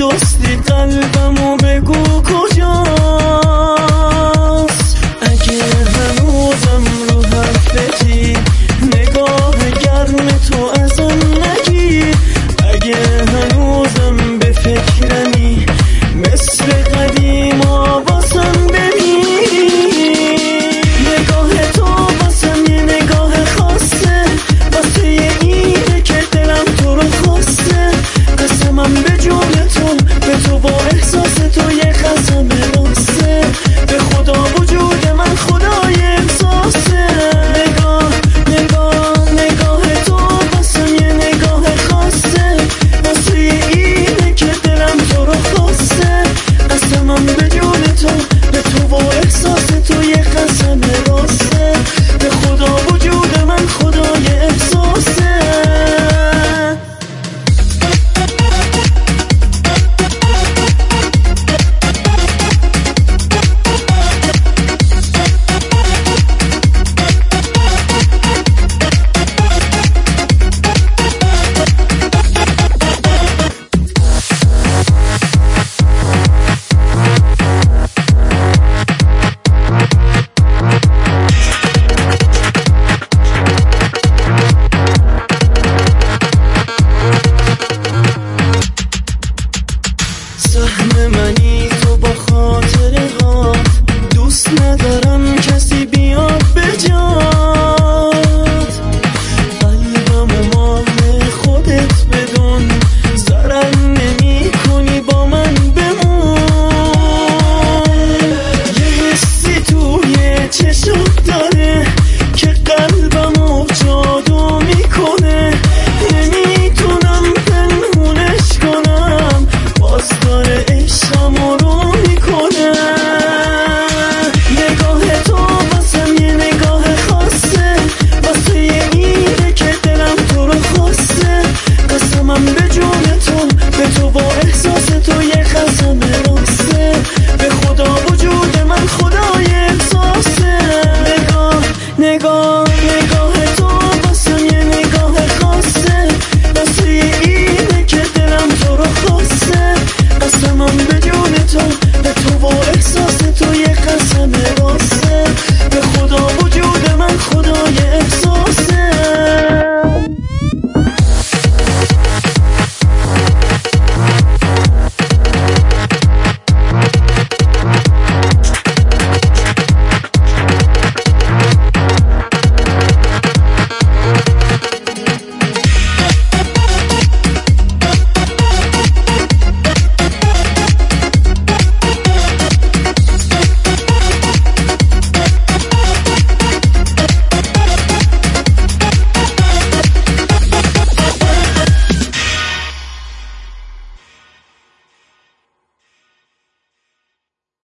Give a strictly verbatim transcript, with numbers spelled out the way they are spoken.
دوستی قلبمو بگو کجاست. اگه هنوزم رو حرفتی نگاه گرم تو ازم نگیر. اگه هنوزم به فکرمی مثل قدیما واسم بمیر. نگاه تو واسم یه نگاه خاصه، واسه یه ایده که دلم تو رو خواسته. قسمم به جون تو، به تو با احساس تو یه قسمه